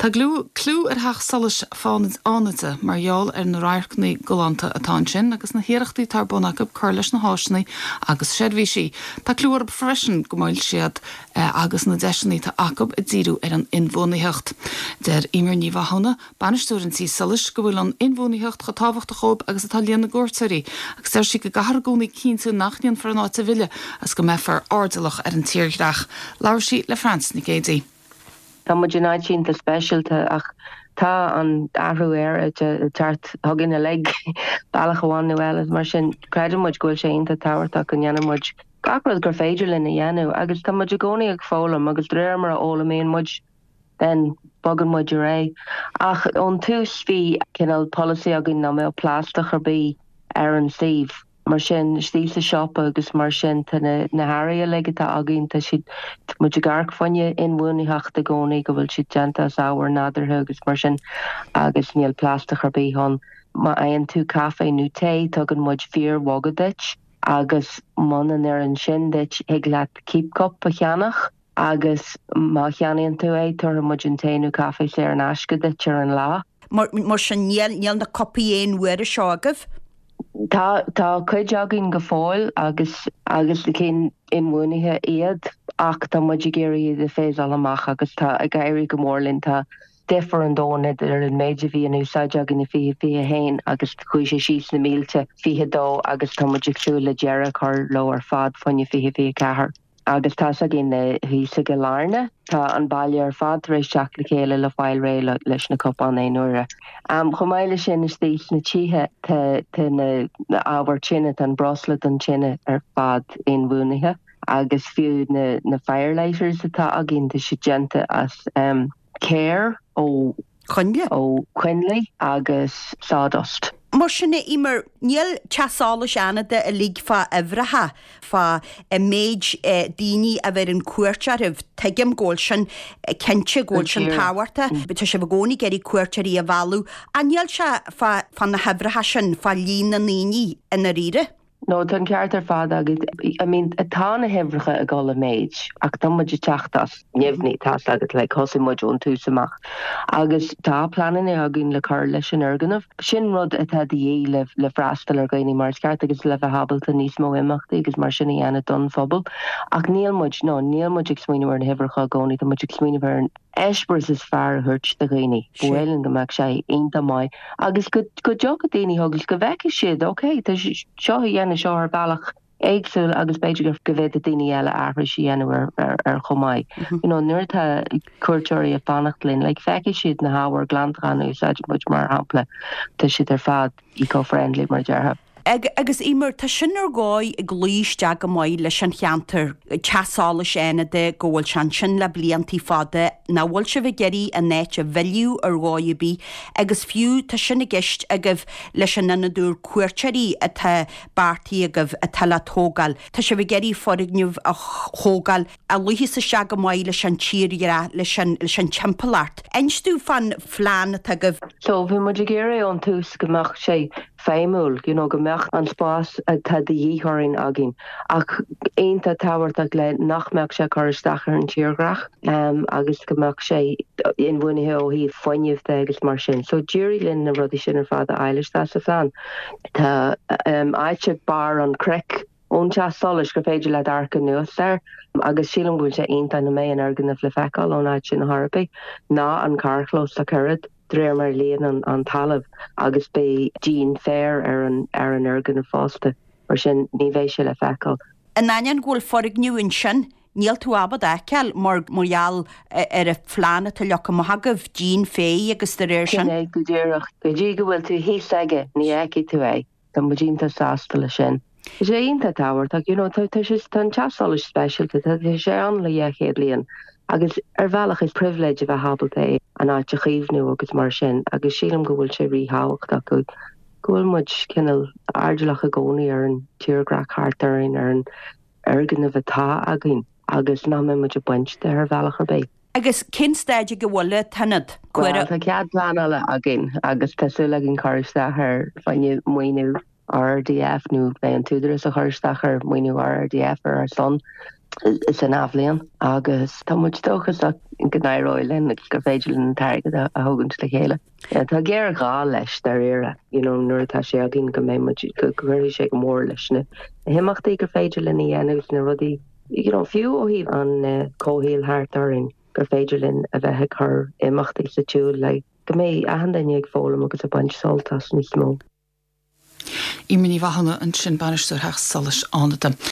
Tá clú ar theach solas fáid ánaite margheall ar na ráircnaí golanta atá sin agus na hiarachtaí tar bunach go chur leis na háisnaí agus seirbhísí. Tá clúar freisin go mbeidh siad agus na deisinaí tá acab a ddíú ar an inmhónaíocht. Der imar ní bhathna banistúrintí solas go bhfuil an inmhónaíocht go tábhacht a chomh agus atá líana na gúirtarí agus si go gahar gúnaí cínta nachníon for an áta bhile as go mefar ardalach ar an tíorgreach. Lairsi le France na gédaí. Tá mu United sínta specialta ach tá an ahrú air tart hagin a leg bailach amháin nuelas mar sin credim muid goil sé inta táhairtach an dhéanam muid gacrad gur féidir linn na dhéanú agus tá muid gcónaí ag fólam agus dréir mar a óla méon muid den bogan muid ré ach ón tús bhí cinál policy agin ná mé plastach ar bí ar an Steve mar sin tí sa shoppa agus mar sin na hair le tá agin tá si mu garc fanne inmhúnaíocht a gcónaí go bhfuil si genta áhar nádarthe agus mar sin agus níl plastach ar bí hon má aon tú cafe nó té tugann muid fíor wagadit agus manan ar an sin dit ag leat keep cup a cheannach agus má cheanaíonn tú é tar muid an téanú cafe sé ar an asca dit ar an lá. Mar sin níl na copi éon uair a seágah? Tá chuid agin go fáil agus le cin immúnithe iad ach tá muid géirí de fééis amach agus tá ag gaiirí go mórlinn tá defar an dónad ar an méidir bhí an úsáid agin na fi hain agus chuis sé síos na mílte fihe dó agus tá muid agsú le dearach chu lo ar fad fanne fi cehar. Agus tá a gin hí sa go lárne tá an bailile ar fad rééis teach le chéile le fáil ré leis na cop an éúra. Chomáile sin is tís na títhe na ábhar tsinne an brosla an tsinne ar fad in bhúnithe agus fiú na firelighters atá a gin de si genta as care ó Quinley agus sawdust. Mar sinna imar níl teasála seanna de a líg fa ehratha fa a méid daoine a bheit an cuairtearh teigem ggóil sin cente ggóil sin táhairta, be se bh gcónaí geirí cuairteirí a bhú a níl se fan na hebratha sin fa líon na naoine ina riire. No, tan ceart ar fad agad, atá na hebrecha a gála méid, ach tá muid teachtas, neamhní tá agad le cosí muid ón túsamach. Agus tá planan é agin le chur leis an organmh. Sin rud atá dhé le freistal ar gaoine mar ceart agus le bheith habalta níos mó imachtaí agus mar sin dhéana don phobal. Ach níl muid ag smaoinú ar an hebrecha gcónaí, tá muid ag smaoinú ar an Eshbers is fear hurt de gaoine. Bhfuil go meach sé aonanta mai. Agus go jog a daoine agus go bheice siad, oké, tá seo dhéana seo ar bailach éagsúil agus beidir go bhéad a daoine eile ahra sí dhéanú ar chomáid. Nuair tá cuairteirí a fannacht linn, le feice siad na hábhar glantranú úsáid muid mar hampla tá siad ar fad eco-friendly mar deartha. Agus imar tá sin ar gáid ag glíiste go maiid leis an cheantar teasála séna de ggóil sin le bliantí fada na bhfuil se bh geirí a néit a bheiliú ar gáid bí agus fiú tá sinna gist agah leis an nanadúr cuairteirí a tá bartaí agah a tala tógal. Tá se bh geirí forigniuh a thógal a luhí sa se go maiid leis an tíra leis an timpplaart. Einstú fan phláán agah. So bhí muid géir an tús goach sé féimúil, go meach an spás tá de dhíthirn agin. Ach éonta táhairteach le nachmeach sé choristeachar an tíorgrach agus go meach sé in bhuinithe ó hí foiineh agus mar sin. So dúirí linn na rudí sin ar fad a eiles tá sa phláán. Tá áite bar an cric ón teasálas go féidir le darcha nuas ar agus sílam bhfuil sé aonta na mé an organmh le feicáil ón áit sin na Harpa ná an carchlós a churid. Dréir mar léon an talamh agus bé Jean Fair ar an organ a fásta mar sin ní bhéh se le feicáil. An aion ghfuil forigniuin sin níl tú abad eiceil marall ar a phláánna tá lecha mothagah Jean Fay agus de réir sin. Go ddíireach go dtí go bhfuil tú híos aige ní eici tú é tá mu dínta sásta le sin. sé onanta táhairteach tá sé tan teasála speisialta tá sé an le dhéchéad bliain. Agus bhealach is privilege a bheith habalta an áte chiomhnú agus mar sin, agus sílam go bhfuil sé ríthabhacht a go bhfuil muid cinnal ardalach a gcónaí ar an tíorgrach chartarin ar an organ a bheitá agin, agus ná mé muid a buint de ar bhealach ar bé. Agus cin staide go bhfuil tanad? Tá cead planala agin, agus tasúla gin choirsteach ar fanne muoinú RDF nó bé an túidir a choirsteach ar muoinú RDF ar son. is an afléan agus tá muid dochas in gnáróilin gur féidir an targad a thugant le chéile. Tá géir gá leis dar éire, nuair tá sé a gin go mé gogurí sé go mór leisna. Himachtaí gur féidir le dhéanamh na rudí fiú ó híh an cóhíal háartaring gur féidirlinn a bheitthe chu imachtaí sa túúil le go mé ahandaine ag fólam agus a baint soltas ní smó. Imini bhahanna an sin banisteir heach solas ánata.